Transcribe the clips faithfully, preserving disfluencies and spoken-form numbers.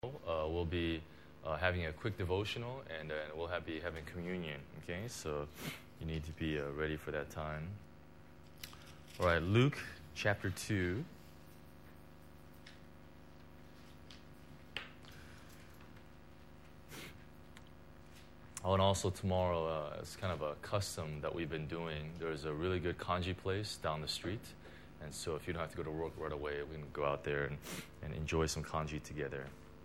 Uh, we'll be uh, having a quick devotional, and uh, we'll have, be having communion. Okay, so you need to be uh, ready for that time. All right, Luke chapter two. Oh, and also tomorrow, uh, it's kind of a custom that we've been doing. There's a really good kanji place down the street. And so if you don't have to go to work right away, we can go out there and, and enjoy some kanji together.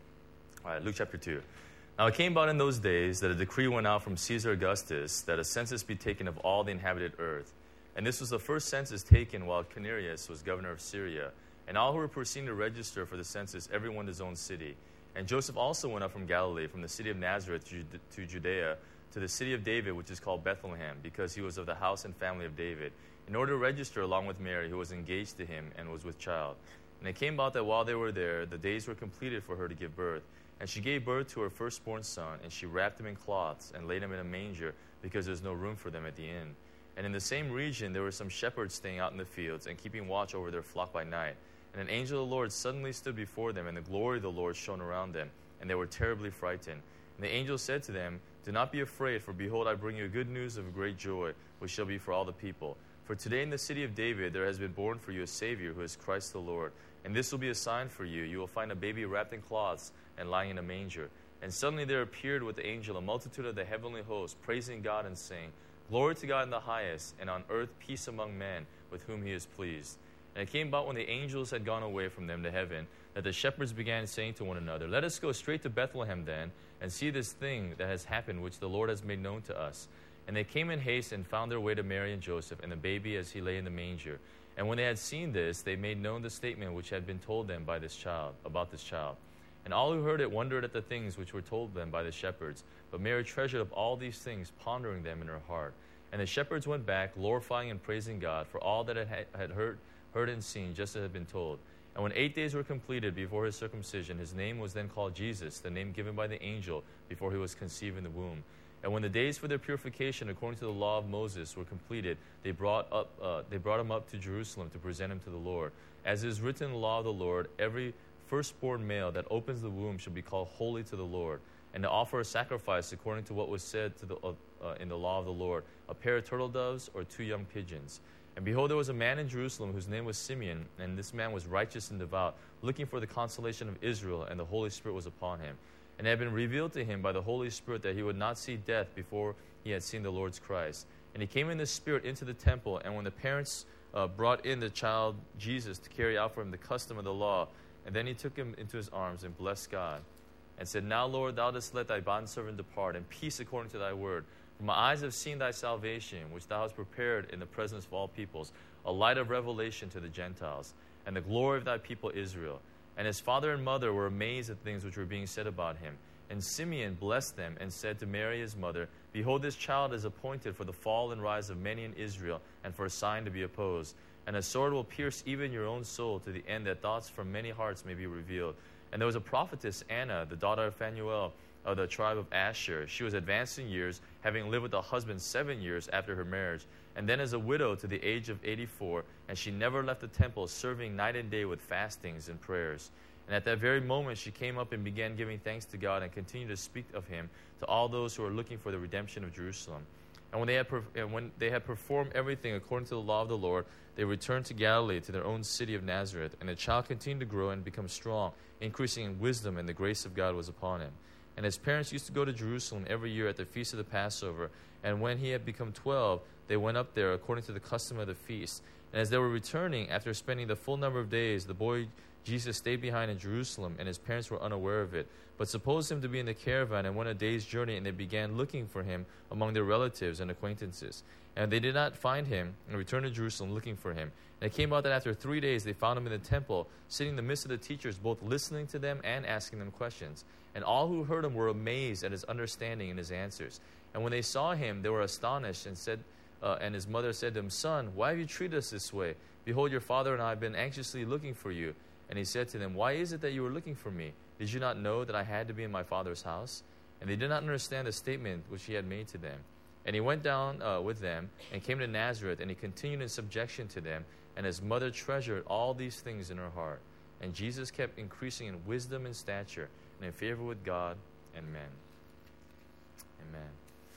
All right, Luke chapter two. Now it came about in those days that a decree went out from Caesar Augustus that a census be taken of all the inhabited earth. And this was the first census taken while Quirinius was governor of Syria. And all who were proceeding to register for the census, everyone to his own city. And Joseph also went up from Galilee, from the city of Nazareth to Judea, to the city of David, which is called Bethlehem, because he was of the house and family of David, in order to register along with Mary, who was engaged to him and was with child. And it came about that while they were there, the days were completed for her to give birth. And she gave birth to her firstborn son, and she wrapped him in cloths and laid him in a manger, because there was no room for them at the inn. And in the same region there were some shepherds staying out in the fields and keeping watch over their flock by night. And an angel of the Lord suddenly stood before them, and the glory of the Lord shone around them, and they were terribly frightened. And the angel said to them, "Do not be afraid, for behold, I bring you good news of great joy, which shall be for all the people. For today in the city of David there has been born for you a Savior, who is Christ the Lord. And this will be a sign for you. You will find a baby wrapped in cloths and lying in a manger." And suddenly there appeared with the angel a multitude of the heavenly host, praising God and saying, "Glory to God in the highest, and on earth peace among men, with whom he is pleased." And it came about when the angels had gone away from them to heaven, that the shepherds began saying to one another, "Let us go straight to Bethlehem then, and see this thing that has happened, which the Lord has made known to us." And they came in haste and found their way to Mary and Joseph, and the baby as he lay in the manger. And when they had seen this, they made known the statement which had been told them by this child, about this child. And all who heard it wondered at the things which were told them by the shepherds. But Mary treasured up all these things, pondering them in her heart. And the shepherds went back, glorifying and praising God for all that it had heard, heard and seen, just as had been told. And when eight days were completed before his circumcision, his name was then called Jesus, the name given by the angel before he was conceived in the womb. And when the days for their purification, according to the law of Moses, were completed, they brought up uh, they brought him up to Jerusalem to present him to the Lord. As is written in the law of the Lord, every firstborn male that opens the womb shall be called holy to the Lord, and to offer a sacrifice according to what was said to the, uh, uh, in the law of the Lord, a pair of turtle doves or two young pigeons. And behold, there was a man in Jerusalem whose name was Simeon, and this man was righteous and devout, looking for the consolation of Israel, and the Holy Spirit was upon him. And it had been revealed to him by the Holy Spirit that he would not see death before he had seen the Lord's Christ. And he came in the Spirit into the temple, and when the parents uh, brought in the child Jesus to carry out for him the custom of the law, and then he took him into his arms and blessed God, and said, "Now, Lord, thou dost let thy bondservant depart in peace according to thy word. For my eyes have seen thy salvation, which thou hast prepared in the presence of all peoples, a light of revelation to the Gentiles, and the glory of thy people Israel." And his father and mother were amazed at things which were being said about him. And Simeon blessed them and said to Mary his mother, "Behold, this child is appointed for the fall and rise of many in Israel, and for a sign to be opposed. And a sword will pierce even your own soul, to the end that thoughts from many hearts may be revealed." And there was a prophetess, Anna, the daughter of Phanuel, of the tribe of Asher. She was advanced in years, having lived with a husband seven years after her marriage, and then as a widow to the age of eighty-four, and she never left the temple, serving night and day with fastings and prayers. And at that very moment she came up and began giving thanks to God, and continued to speak of him to all those who were looking for the redemption of Jerusalem. And when they had, and when they had performed everything according to the law of the Lord, they returned to Galilee, to their own city of Nazareth. And the child continued to grow and become strong, increasing in wisdom, and the grace of God was upon him. And his parents used to go to Jerusalem every year at the feast of the Passover. And when he had become twelve, they went up there according to the custom of the feast. And as they were returning, after spending the full number of days, the boy Jesus stayed behind in Jerusalem, and his parents were unaware of it, but supposed him to be in the caravan and went a day's journey, and they began looking for him among their relatives and acquaintances. And they did not find him, and returned to Jerusalem looking for him. And it came out that after three days they found him in the temple, sitting in the midst of the teachers, both listening to them and asking them questions. And all who heard him were amazed at his understanding and his answers. And when they saw him, they were astonished, and said, uh, and his mother said to him, "Son, why have you treated us this way? Behold, your father and I have been anxiously looking for you." And he said to them, "Why is it that you were looking for me? Did you not know that I had to be in my father's house?" And they did not understand the statement which he had made to them. And he went down uh, with them, and came to Nazareth, and he continued in subjection to them. And his mother treasured all these things in her heart. And Jesus kept increasing in wisdom and stature, and in favor with God and men. Amen.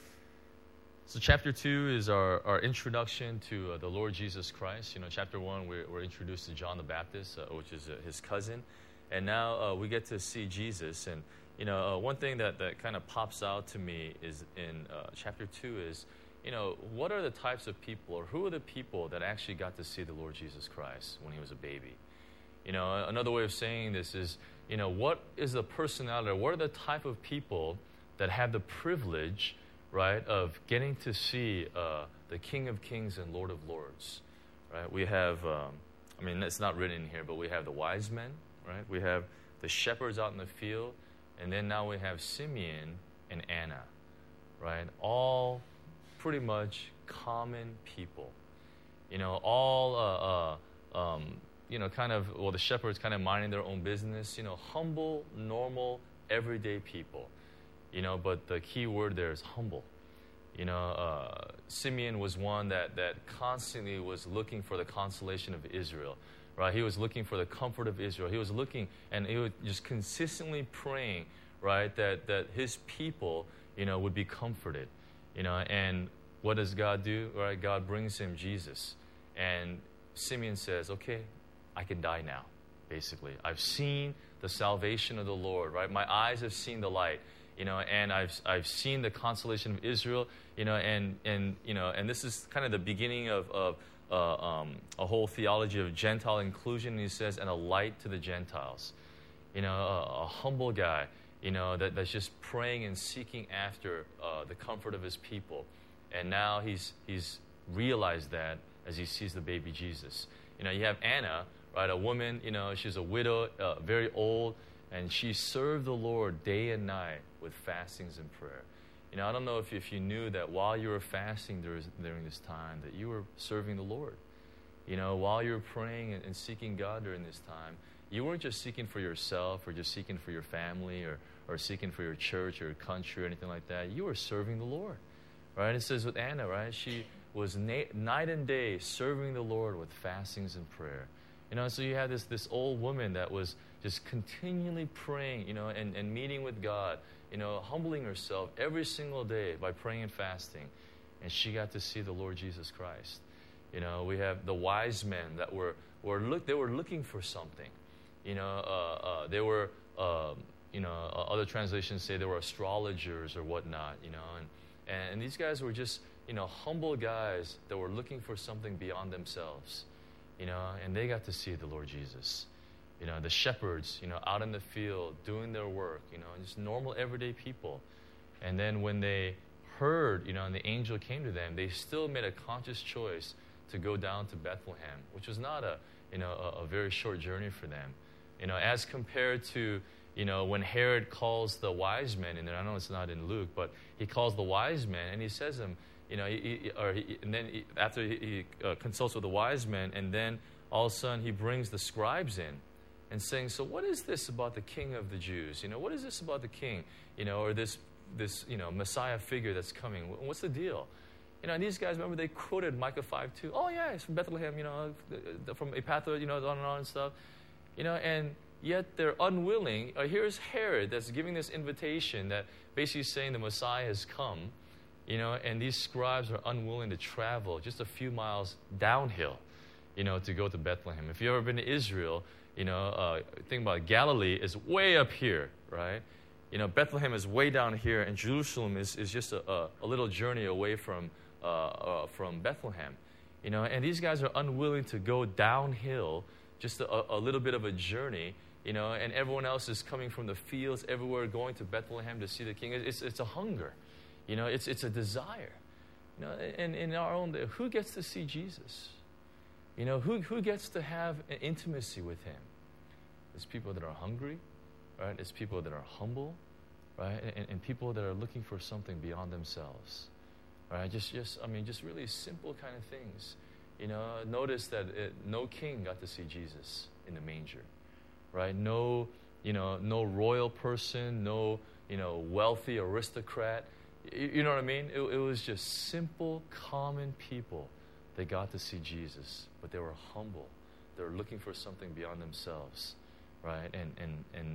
So chapter two is our, our introduction to uh, the Lord Jesus Christ. You know, chapter one, we're, we're introduced to John the Baptist, uh, which is uh, his cousin. And now uh, we get to see Jesus. And, you know, uh, one thing that, that kind of pops out to me is in uh, chapter two is, you know, what are the types of people, or who are the people that actually got to see the Lord Jesus Christ when he was a baby? You know, another way of saying this is, you know, what is the personality, or what are the type of people that have the privilege, right, of getting to see uh, the King of Kings and Lord of Lords, right? We have, um, I mean, it's not written in here, but we have the wise men, right? We have the shepherds out in the field, and then now we have Simeon and Anna, right? All pretty much common people, you know, all, uh, uh, um, you know, kind of, well, the shepherds kind of minding their own business, you know, humble, normal, everyday people. You know, but the key word there is humble. You know, uh, Simeon was one that, that constantly was looking for the consolation of Israel, right? He was looking for the comfort of Israel. He was looking, and he was just consistently praying, right, that, that his people, you know, would be comforted. You know, and what does God do? Right? God brings him Jesus. And Simeon says, okay, I can die now, basically. I've seen the salvation of the Lord, right? My eyes have seen the light. You know, and I've I've seen the consolation of Israel. You know, and and you know, and this is kind of the beginning of of uh, um, a whole theology of Gentile inclusion. And he says, and a light to the Gentiles. You know, a, a humble guy. You know, that, that's just praying and seeking after uh, the comfort of his people. And now he's he's realized that as he sees the baby Jesus. You know, you have Anna, right? A woman. You know, she's a widow, uh, very old. And she served the Lord day and night with fastings and prayer. You know, I don't know if, if you knew that while you were fasting during, during this time, that you were serving the Lord. You know, while you were praying and, and seeking God during this time, you weren't just seeking for yourself or just seeking for your family or, or seeking for your church or your country or anything like that. You were serving the Lord, right? It says with Anna, right? She was na- night and day serving the Lord with fastings and prayer. You know, so you had this this old woman that was just continually praying, you know, and, and meeting with God, you know, humbling herself every single day by praying and fasting. And she got to see the Lord Jesus Christ. You know, we have the wise men that were, were look, they were looking for something. You know, uh, uh, they were, uh, you know, uh, other translations say they were astrologers or whatnot, you know. And, and these guys were just, you know, humble guys that were looking for something beyond themselves. You know, and they got to see the Lord Jesus. You know, the shepherds, you know, out in the field doing their work, you know, just normal everyday people. And then when they heard, you know, and the angel came to them, they still made a conscious choice to go down to Bethlehem, which was not a, you know, a, a very short journey for them. You know, as compared to, you know, when Herod calls the wise men, and I know it's not in Luke, but he calls the wise men and he says to them, you know, he, he, or he, and then he, after he, he uh, consults with the wise men, and then all of a sudden he brings the scribes in and saying, so what is this about the king of the Jews? You know, what is this about the king? You know, or this, this you know, Messiah figure that's coming? What's the deal? You know, and these guys, remember, they quoted Micah five two. Oh, yeah, it's from Bethlehem, you know, from Epathra, you know, on and on and stuff. You know, and yet they're unwilling. Uh, here's Herod that's giving this invitation that basically saying the Messiah has come. You know, and these scribes are unwilling to travel just a few miles downhill, you know, to go to Bethlehem. If you've ever been to Israel, you know, uh, think about it, Galilee is way up here, right? You know, Bethlehem is way down here, and Jerusalem is, is just a, a, a little journey away from uh, uh, from Bethlehem. You know, and these guys are unwilling to go downhill, just a, a little bit of a journey, you know, and everyone else is coming from the fields everywhere, going to Bethlehem to see the king. It's, it's a hunger. You know, it's it's a desire. You know, and in our own day, who gets to see Jesus? You know, who who gets to have an intimacy with him? It's people that are hungry, right? It's people that are humble, right? And, and people that are looking for something beyond themselves, right? Just just I mean, just really simple kind of things. You know, notice that it, no king got to see Jesus in the manger, right? No, you know, no royal person, no, you know, wealthy aristocrat. You know what I mean? It, it was just simple, common people that got to see Jesus, but they were humble. They were looking for something beyond themselves, right? And and and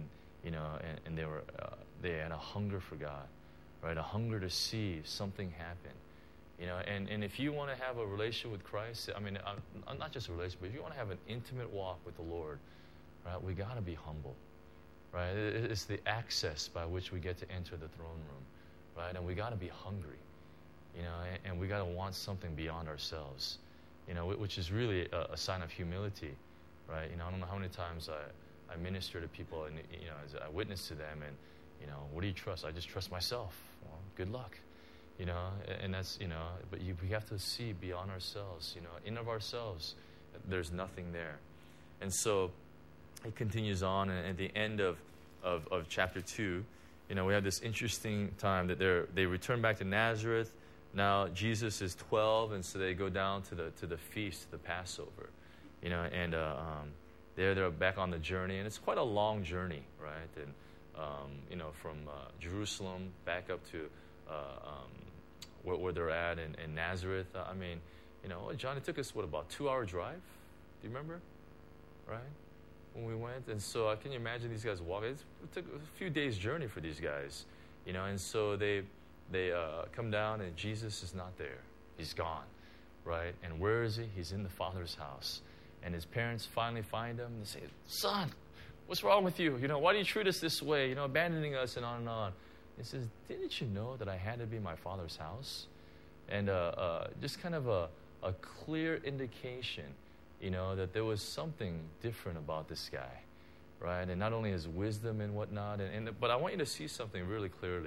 you know, and, and they were uh, they had a hunger for God, right? A hunger to see something happen, you know. And, and if you want to have a relationship with Christ, I mean, I'm, not just a relationship, but if you want to have an intimate walk with the Lord, right? We got to be humble, right? It's the access by which we get to enter the throne room, right? And we got to be hungry, you know, and, and we got to want something beyond ourselves, you know, which is really a, a sign of humility, right? You know, I don't know how many times I, I minister to people and, you know, as I witness to them and, you know, what do you trust? I just trust myself. Well, good luck, you know, and that's, you know, but you, we have to see beyond ourselves, you know, in of ourselves, there's nothing there. And so it continues on, and at the end of, of, of chapter two, you know, we have this interesting time that they're, they return back to Nazareth. Now Jesus is twelve, and so they go down to the to the feast, the Passover, you know, and uh, um, there they're back on the journey, and it's quite a long journey, right? And um, you know, from uh, Jerusalem back up to uh, um, where, where they're at in, in Nazareth. Uh, I mean, you know, John, it took us what about two hour drive? Do you remember? Right? When we went, and so uh, can you imagine these guys walking? It's, it took a few days' journey for these guys, you know, and so they they uh, come down, and Jesus is not there. He's gone, right? And where is he? He's in the Father's house. And his parents finally find him, and they say, son, what's wrong with you? You know, why do you treat us this way? You know, abandoning us and on and on. He says, didn't you know that I had to be in my Father's house? And uh, uh, just kind of a, a clear indication, you know, that there was something different about this guy, right? And not only his wisdom and whatnot, and, and but I want you to see something really clearly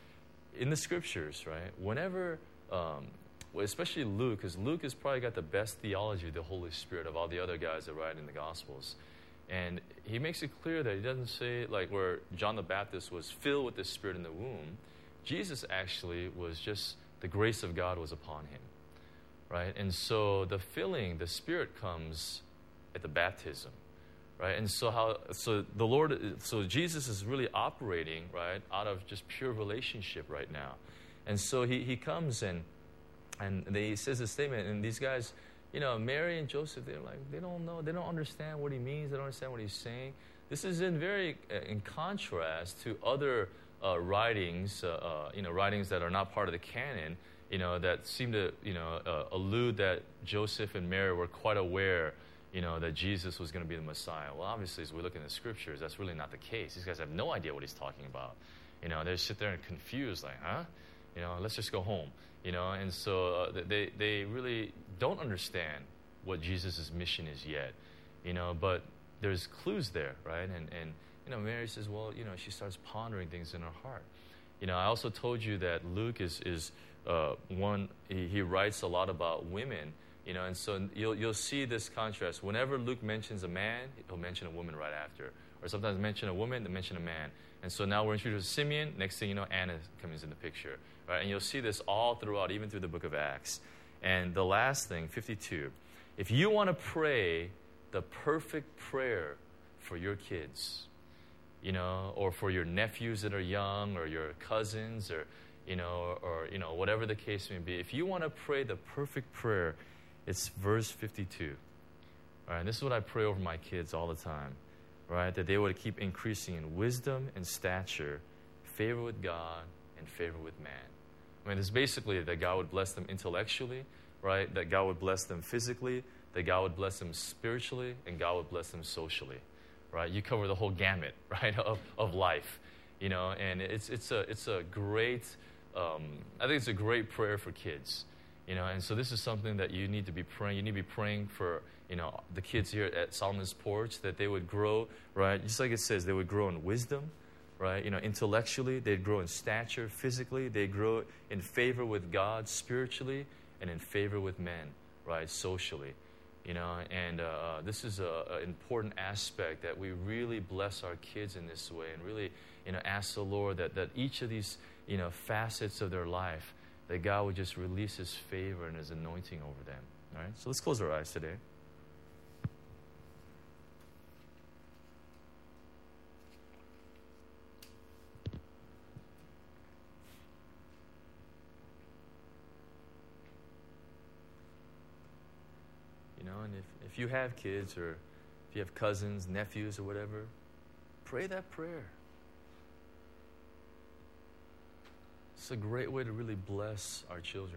in the scriptures, right? Whenever, um, especially Luke, because Luke has probably got the best theology of the Holy Spirit of all the other guys that write in the Gospels. And he makes it clear that he doesn't say, like where John the Baptist was filled with the Spirit in the womb, Jesus actually was just, the grace of God was upon him. Right? And so the filling, the Spirit comes at the baptism, right? And so how, so the Lord, so Jesus is really operating, right, out of just pure relationship right now. And so he, he comes and, and they, he says a statement, and these guys, you know, Mary and Joseph, they're like, they don't know, they don't understand what he means, they don't understand what he's saying. This is in very, uh, in contrast to other uh, writings, uh, uh, you know, writings that are not part of the canon, you know, that seem to, you know, uh, allude that Joseph and Mary were quite aware, you know, that Jesus was going to be the Messiah. Well, obviously, as we look in the scriptures, that's really not the case. These guys have no idea what he's talking about. You know, they sit there and confused, like, huh? You know, let's just go home. You know, and so uh, they, they really don't understand what Jesus' mission is yet. You know, but there's clues there, right? And, and you know, Mary says, well, you know, she starts pondering things in her heart. You know, I also told you that Luke is, is uh, one, he, he writes a lot about women, you know, and so you'll, you'll see this contrast. Whenever Luke mentions a man, he'll mention a woman right after. Or sometimes mention a woman, then mention a man. And so now we're introduced to Simeon. Next thing you know, Anna comes in the picture. Right? And you'll see this all throughout, even through the book of Acts. And the last thing, fifty-two, if you want to pray the perfect prayer for your kids, you know, or for your nephews that are young, or your cousins, or, you know, or, or you know, whatever the case may be, if you want to pray the perfect prayer, it's verse fifty-two. All right, this is what I pray over my kids all the time, right? That they would keep increasing in wisdom and stature, favor with God, and favor with man. I mean, it's basically that God would bless them intellectually, right? That God would bless them physically, that God would bless them spiritually, and God would bless them socially, right? You cover the whole gamut, right, of, of life, you know, and it's it's a it's a great, um, I think it's a great prayer for kids, you know, and so this is something that you need to be praying. You need to be praying for, you know, the kids here at Solomon's Porch, that they would grow, right, just like it says, they would grow in wisdom, right, you know, intellectually, they'd grow in stature, physically, they'd grow in favor with God spiritually, and in favor with men, right, socially. You know, and uh, this is an important aspect, that we really bless our kids in this way, and really, you know, ask the Lord that, that each of these, you know, facets of their life, that God would just release His favor and His anointing over them. All right, so let's close our eyes today. You know, and if, if you have kids, or if you have cousins, nephews, or whatever, pray that prayer. It's a great way to really bless our children.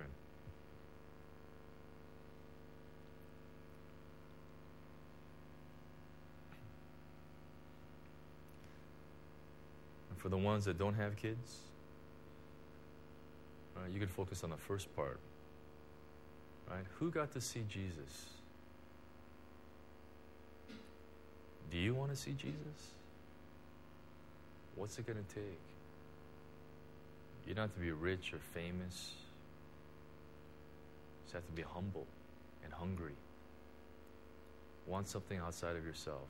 And for the ones that don't have kids, right, you can focus on the first part. Right? Who got to see Jesus? Do you want to see Jesus? What's it going to take? You don't have to be rich or famous. You just have to be humble and hungry. Want something outside of yourself.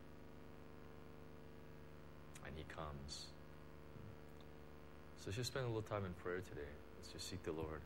And He comes. So let's just spend a little time in prayer today. Let's just seek the Lord.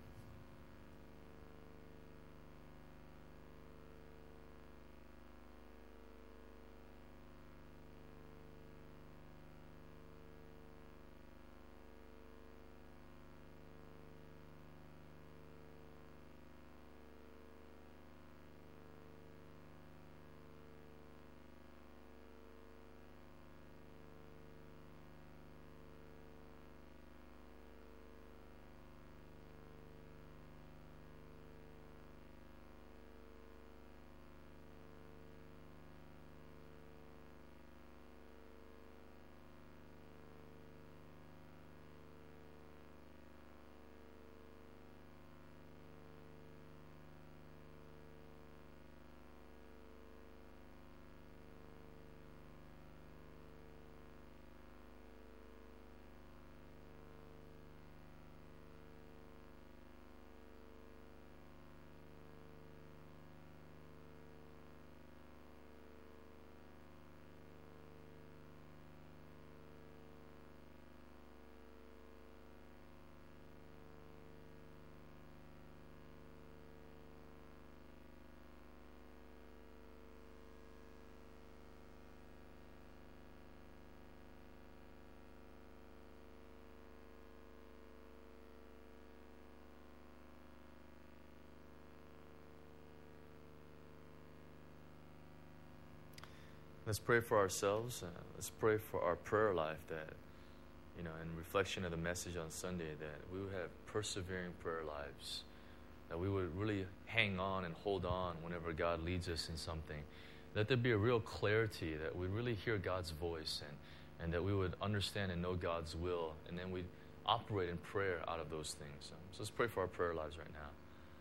Let's pray for ourselves. Uh, let's pray for our prayer life that, you know, in reflection of the message on Sunday, that we would have persevering prayer lives, that we would really hang on and hold on whenever God leads us in something. Let there be a real clarity, that we really hear God's voice, and, and that we would understand and know God's will, and then we'd operate in prayer out of those things. Um, so let's pray for our prayer lives right now.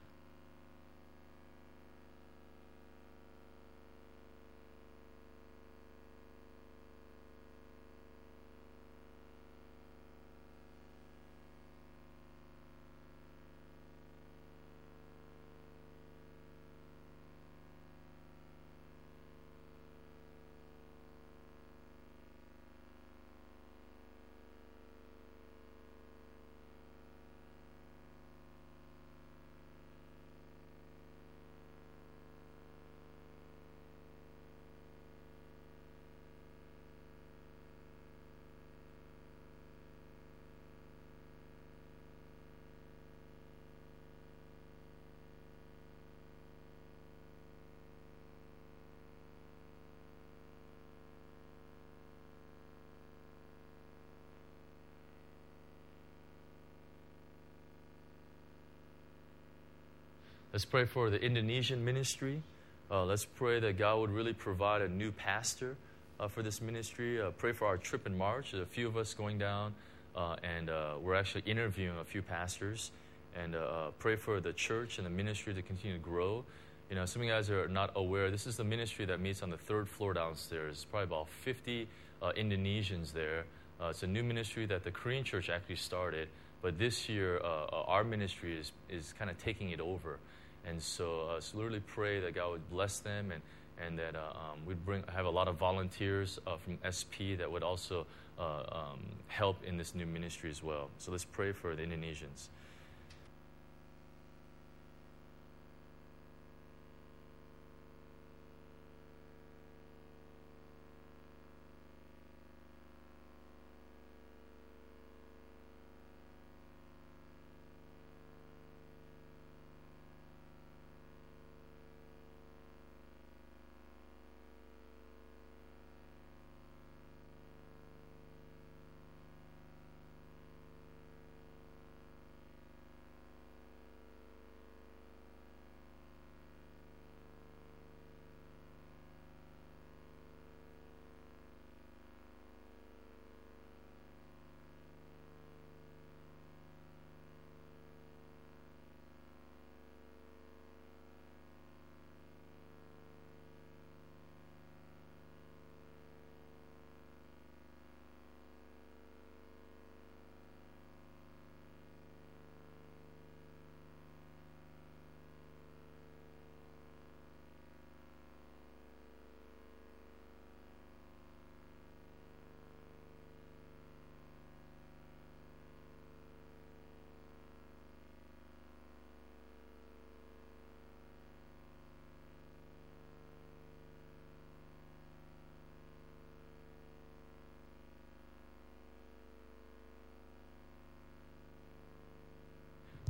Let's pray for the Indonesian ministry. Uh, let's pray that God would really provide a new pastor uh, for this ministry. Uh, pray for our trip in March. There's a few of us going down, uh, and uh, we're actually interviewing a few pastors. And uh, pray for the church and the ministry to continue to grow. You know, some of you guys are not aware, this is the ministry that meets on the third floor downstairs. Probably about fifty uh, Indonesians there. Uh, it's a new ministry that the Korean church actually started. But this year, uh, our ministry is, is kind of taking it over. And so, uh, so literally pray that God would bless them, and, and that uh, um, we'd bring, have a lot of volunteers uh, from S P that would also uh, um, help in this new ministry as well. So let's pray for the Indonesians.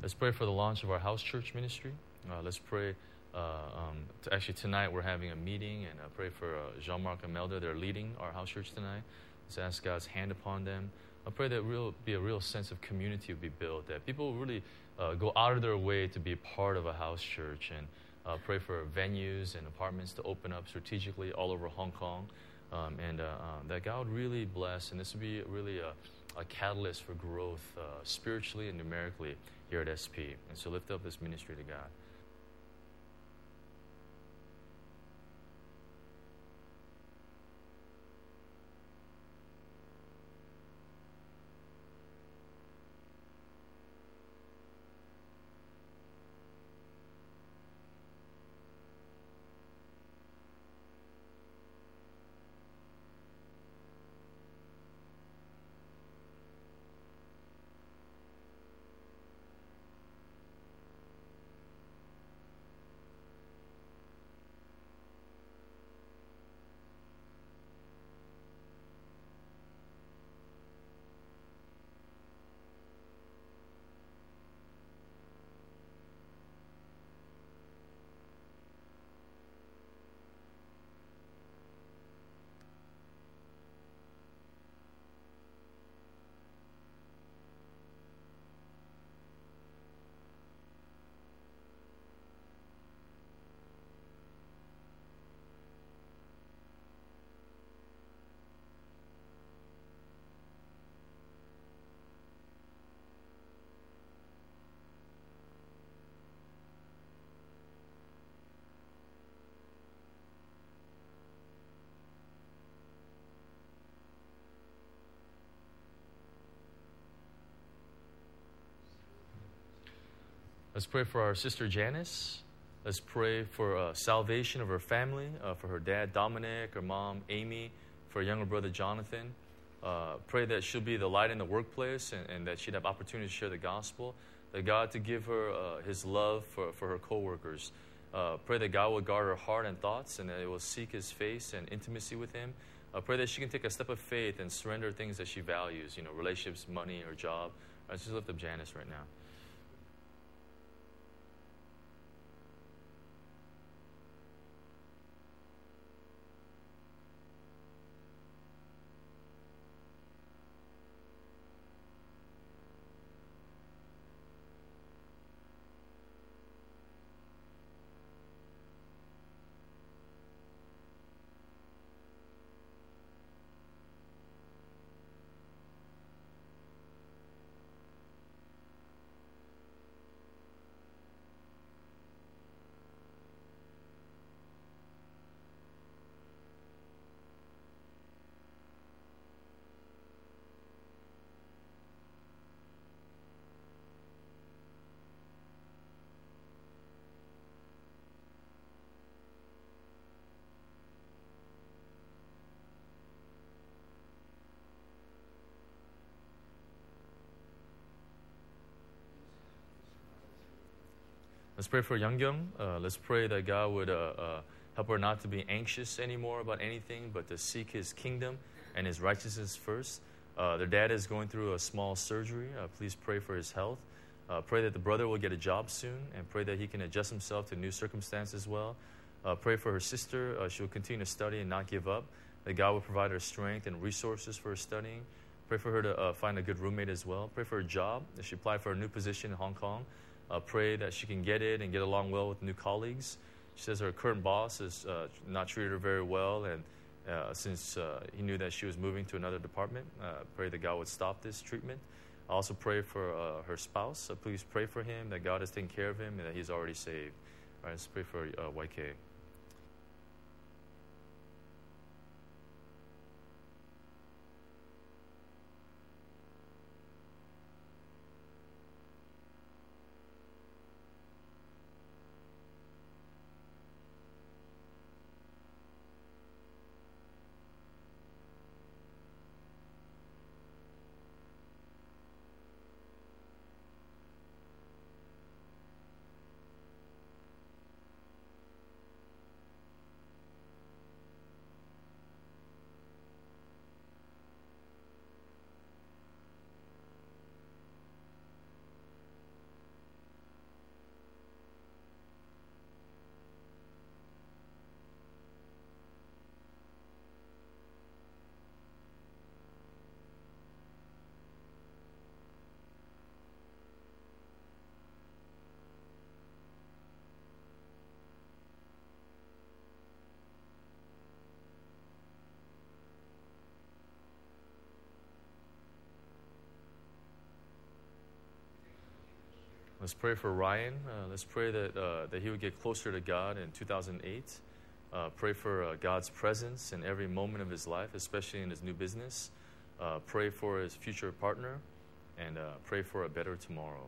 Let's pray for the launch of our house church ministry. Uh, let's pray. Uh, um, to actually, tonight we're having a meeting, and uh, pray for uh, Jean-Marc and Melda. They're leading our house church tonight. Let's ask God's hand upon them. I pray that real be a real sense of community will be built, that people will really uh, go out of their way to be part of a house church, and uh, pray for venues and apartments to open up strategically all over Hong Kong, um, and uh, uh, that God would really bless, and this would be really a, a catalyst for growth uh, spiritually and numerically here at S P. And so lift up this ministry to God. Let's pray for our sister Janice. Let's pray for uh, salvation of her family, uh, for her dad Dominic, her mom Amy, for her younger brother Jonathan. Uh, pray that she'll be the light in the workplace, and, and that she'd have opportunity to share the gospel. That God to give her uh, His love for, for her co-workers. Uh, pray that God will guard her heart and thoughts, and that it will seek His face and intimacy with Him. Uh, pray that she can take a step of faith and surrender things that she values, you know, relationships, money, her job. Let's just lift up Janice right now. Let's pray for Young Young. Uh, let's pray that God would uh, uh, help her not to be anxious anymore about anything, but to seek His kingdom and His righteousness first. Uh, their dad is going through a small surgery. Uh, please pray for his health. Uh, pray that the brother will get a job soon, and pray that he can adjust himself to new circumstances as well. Uh, pray for her sister. Uh, she will continue to study and not give up. That God will provide her strength and resources for her studying. Pray for her to uh, find a good roommate as well. Pray for her job. That she applied for a new position in Hong Kong. Uh, pray that she can get it and get along well with new colleagues. She says her current boss has uh, not treated her very well, and uh, since uh, he knew that she was moving to another department, uh, pray that God would stop this treatment. I also pray for uh, her spouse. So please pray for him, that God has taken care of him and that he's already saved. All right, let's pray for uh, Y K. let's pray for Ryan. Uh, let's pray that uh, that he would get closer to God in two thousand eight. Uh, pray for uh, God's presence in every moment of his life, especially in his new business. Uh, pray for his future partner, and uh, pray for a better tomorrow.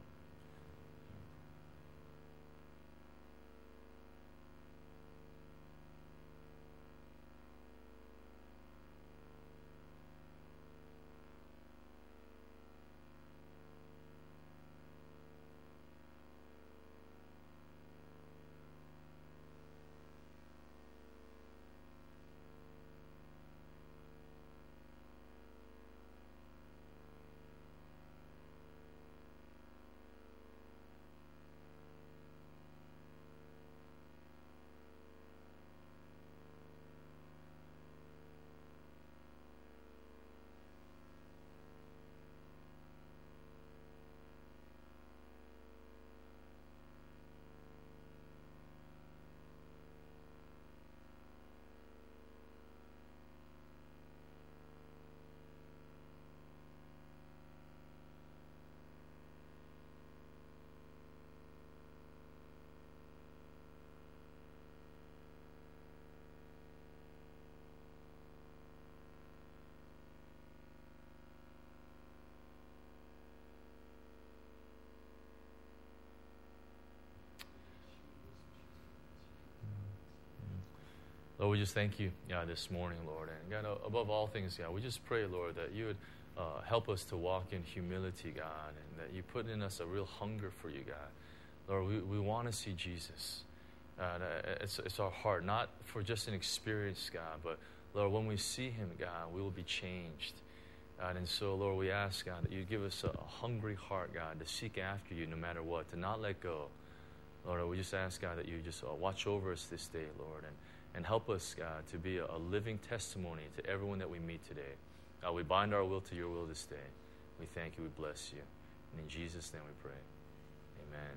Lord, we just thank you, yeah, this morning, Lord. And God, above all things, God, we just pray, Lord, that you would uh, help us to walk in humility, God, and that you put in us a real hunger for you, God. Lord, we, we want to see Jesus. God, it's, it's our heart, not for just an experience, God, but, Lord, when we see him, God, we will be changed. God, and so, Lord, we ask, God, that you give us a, a hungry heart, God, to seek after you no matter what, to not let go. Lord, we just ask, God, that you just uh, watch over us this day, Lord, and And help us, God, to be a, a living testimony to everyone that we meet today. God, we bind our will to your will this day. We thank you. We bless you. And in Jesus' name we pray. Amen.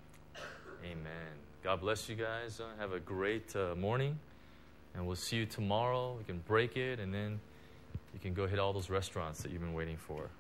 Amen. God bless you guys. Uh, have a great uh, morning. And we'll see you tomorrow. We can break it, and then you can go hit all those restaurants that you've been waiting for.